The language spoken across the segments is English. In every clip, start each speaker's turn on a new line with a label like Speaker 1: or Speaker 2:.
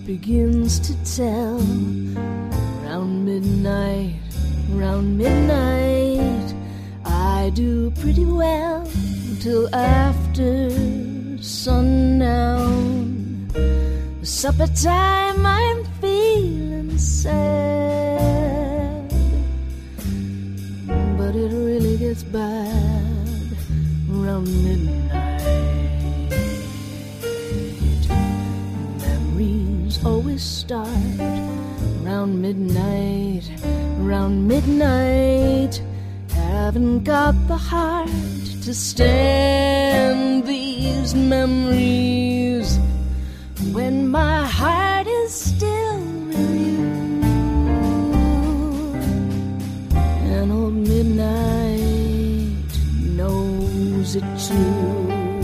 Speaker 1: begins to tell. Round midnight, I do pretty well till after sundown. Supper time, I'm feeling sad, but it really gets bad round midnight. Memories always start round midnight. Haven't got the heart to stand these memories when my heart is still with you. And old midnight knows it too.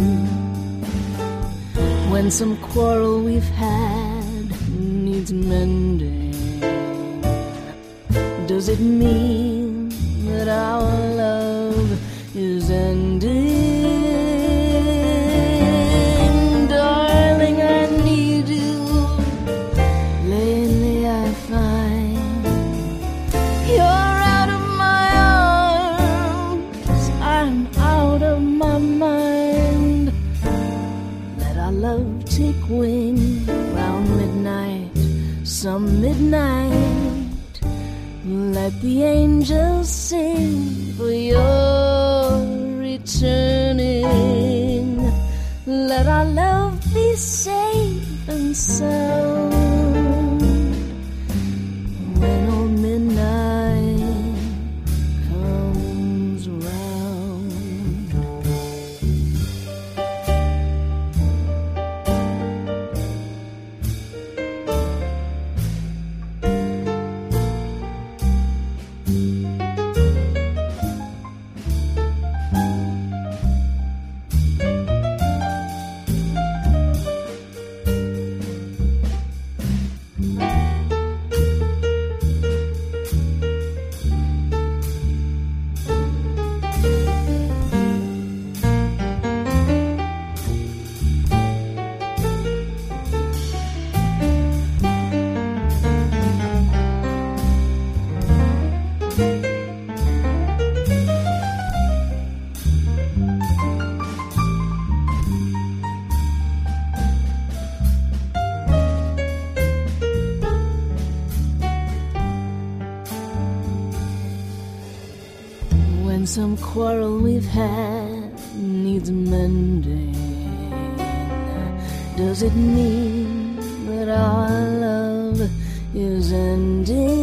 Speaker 1: When some quarrel we've had needs mending, does it mean that our love is ending? Darling, I need you. Lately I find you're out of my arms, I'm out of my mind. Let our love take wing round midnight, some midnight. Let the angels sing for your returning. Let our love be safe and sound when old midnight comes round. When some quarrel we've had needs mending, does it mean that our love is ending?